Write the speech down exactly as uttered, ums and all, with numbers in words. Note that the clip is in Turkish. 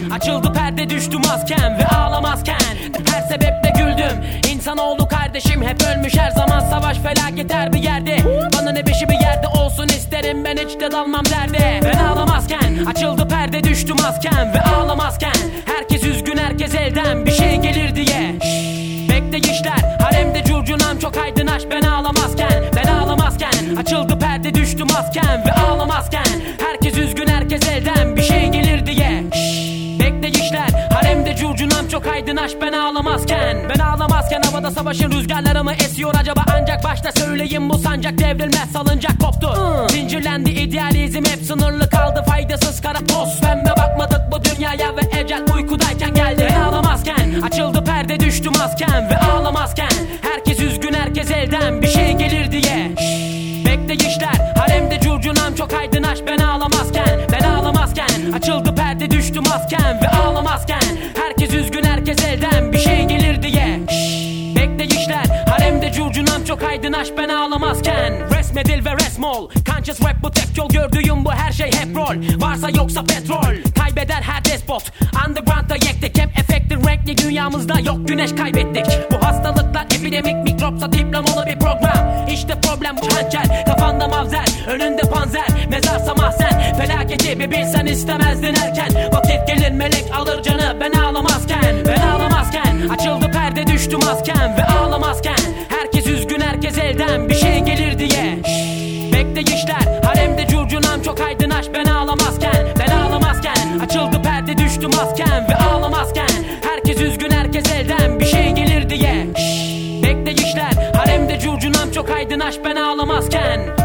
Açıldı perde, düştü maskem ve ağlamazken her sebeple güldüm. İnsanoğlu kardeşim hep ölmüş, her zaman savaş felaket her bir yerde. Bana ne beşi bir yerde olsun isterim, ben hiç de dalmam derde. Ben ağlamazken açıldı perde, düştü maskem ve ağlamazken herkes üzgün, herkes elden bir şey gelir diye. Bekle işler haremde curcunam çok aydınlaş, ben ağlamazken ben ağlamazken açıldı perde, düştü maskem ve ağlamazken herkes üzgün, herkes elden bir şey gelir diye. Bekle işler haremde curcunam çok aydınlaş, ben ağlamazken ben ağlamazken havada savaşın rüzgarları mı esiyor acaba? Ancak başta söyleyeyim, bu sancak devrilmez, salıncak koptu. Zincirlendi idealizm, hep sınırlı kaldı, faydasız kara toz. Pembe bakmadık bu dünyaya ve ecel uykudayken geldi. Ben ağlamazken açıldı perde, düştü maskem ve ağlamazken herkes üzgün, herkes elden bir şey gelir diye. Bekle işler haremde curcunam çok aydınlaş, ben ağlamazken ben ağlamazken açıldı perde, düştü maskem ve ağlamazken herkes üzgün, herkes elden bir şey gelir diye. Bekle işler haremde curcunam çok aydınlaş, ben ağlamazken resmedil ve resmol, conscious rap bu tek yol, gördüğüm bu her şey hep rol. Varsa yoksa petrol kaybeder her despot, underground'da yektik, hep efekti renkli dünyamızda yok, güneş kaybettik. Bu hastalıklar epidemik, mikropsa diplomalı bir program. İşte problem bu hançer, kafanda mavzer, önünde panzer, mezarsa mahzen. Felaketi bir bilsen istemezdin erken, vakit gelir melek alır canı, ben ağlamazken ben ağlamazken açıldı perde, düştü maskem ve ağlamazken herkes üzgün, herkes elden bir şey gelir diye. Bekle işler haremde curcunam çok aydınlaş, ben ağlamazken ben ağlamazken açıldı perde, düştü maskem ve ağlamazken herkes üzgün, herkes elden bir şey gelir diye. Bekle işler haremde curcunam çok aydınlaş, ben ağlamazken